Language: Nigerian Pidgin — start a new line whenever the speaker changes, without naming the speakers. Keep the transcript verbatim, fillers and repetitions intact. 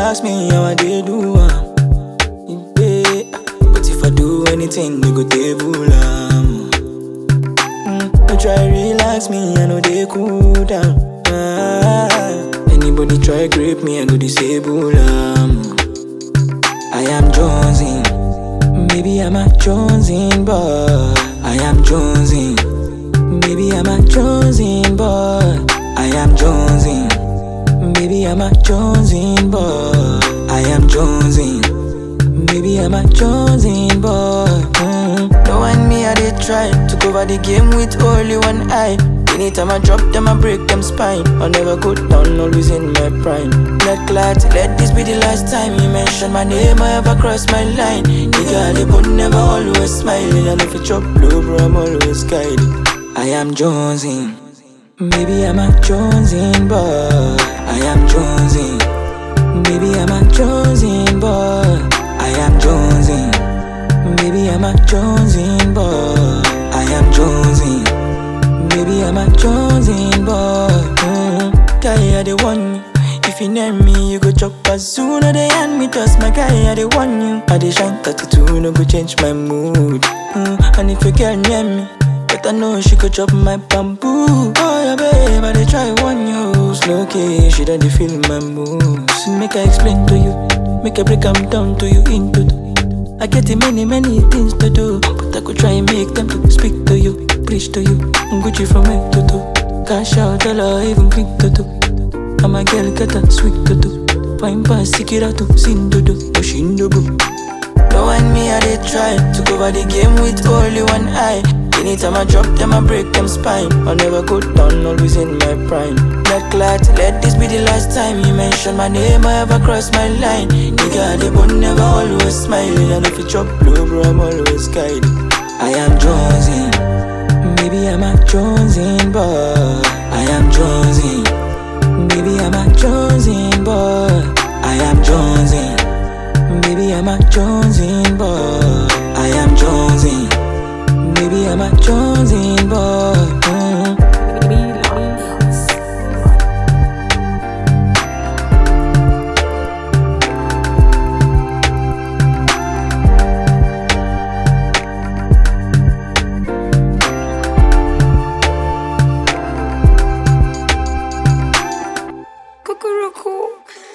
ask me how I did do am. Yeah. But if I do anything, they go table am. Mm, don't try relax me, I know they cool down. Ah, anybody try grip me, I go disable am. I am Jonesing, maybe I'm a Jonesing boy. I am Jonesing, maybe I'm a Jonesing boy. I am Jonesing, maybe I'm a Jonesing boy. I am Jonesing, maybe I'm a Jonesing boy. Mm. No one me, I did try to cover the game with only one eye. Anytime I drop them, I break them spine. I'll never go down, always in my prime. Blood clot, let this be the last time you mention my name or ever cross my line. Nigga, they but never always smiling. And if you chop low, bro, I'm always guiding. I am Jonesing, maybe I'm a Jonesing boy. I am Jonesing, maybe I'm a Jonesing boy. I am Jonesing, maybe I'm a Jonesing boy. I am Jonesing, maybe I'm a Jonesing boy. Mm-hmm. Guy, I the one. If you name me, you go chop as soon as they hand me toss. My guy, I the one you. I the shine thirty-two, no go change my mood. Mm. And if you girl near me, better know she go chop my bamboo. Oh yeah, babe, I they try one you. Slow key, she done feel my moves. Make I explain to you, make I break them down to you into two. I get many, many things to do, but I could try and make them to speak to you, preach to you. Gucci from head to toe, cash out, dollar, even click to do. I'm a girl, get a sweet to do. Fine pass, sick it out to sin to do. Oshindobu. No one me, I did try to cover the game with only one eye. Anytime I drop them, I break them spine. I'll never go down, always in my prime. Blood clot, let this be the last time you mention my name or ever cross my line. Nigga, they but never always smiling. And if you chop low, bro, I'm always guiding. I am Jonesing, maybe I'm a Jonesing boy. I am Jonesing, maybe I'm a Jonesing boy. I am Jonesing, maybe I'm a Jonesing boy. I am Jonesing, maybe I'm a Jonesing boy. Mm-hmm.
Cuckoo.